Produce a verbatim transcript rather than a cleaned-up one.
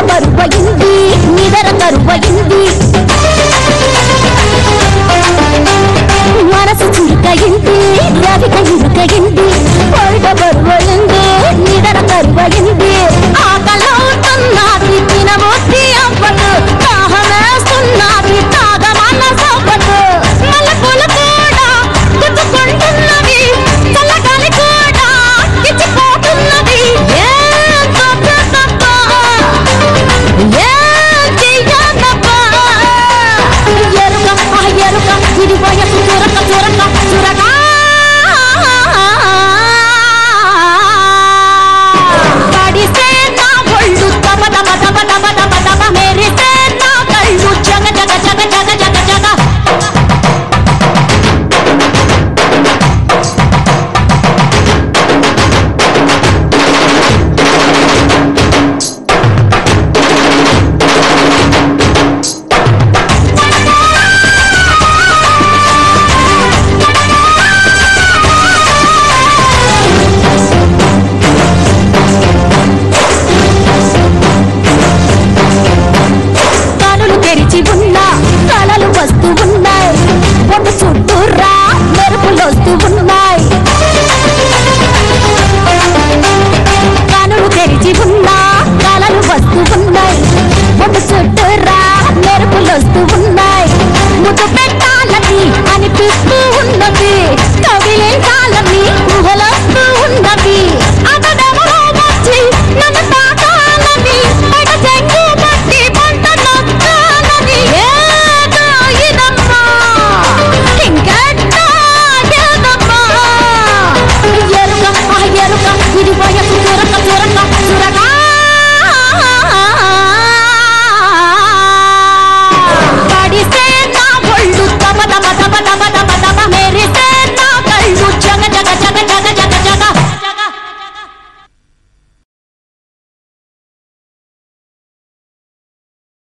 బరువయింది నిదర కరువయింది మనసు చురుకయింది రవిక ఇరుకయింది పొడ బరువయింది నిదర కరువయింది ఆకలవుతున్నది తినబుద్ధి అవ్వదు దాహమేస్తున్నది తాగమన్న సవ్వదు మల్లెపూలు కూడా గుచ్చుకుంటున్నవి చల్లగాలి కూడా ఇచ్చిపోతున్నది ఇది వయసు చురక చురక చురక పడితే నా ఒళ్ళు తప తప తప తప తప తప మెరితే నా కళ్ళు జగ జగ జగ జగ జగ జగ తెరిచి ఉన్న కళలు వస్తూ ఉన్నాయి ఒక చుట్టూరా మెరుపులు వస్తూ ఉన్నాయి కనులు తెరిచి ఉన్న కళలు వస్తూ ఉన్నాయి ఒక చుట్టూరా మెరుపులు వస్తూ ఉన్నాయి